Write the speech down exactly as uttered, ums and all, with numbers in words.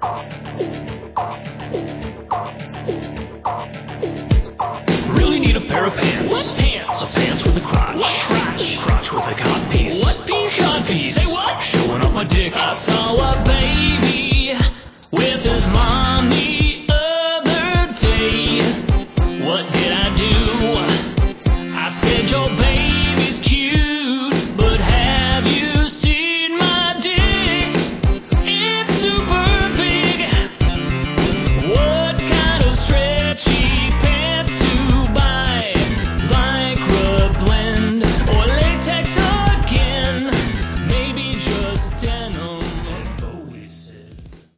Really need a pair of pants. What pants? A pants with a crotch. What crotch? Crotch with a cod piece. What piece? Cod piece. Say what? Showing up my dick. I saw a baby with his mom the other day. What did I do? I said, your baby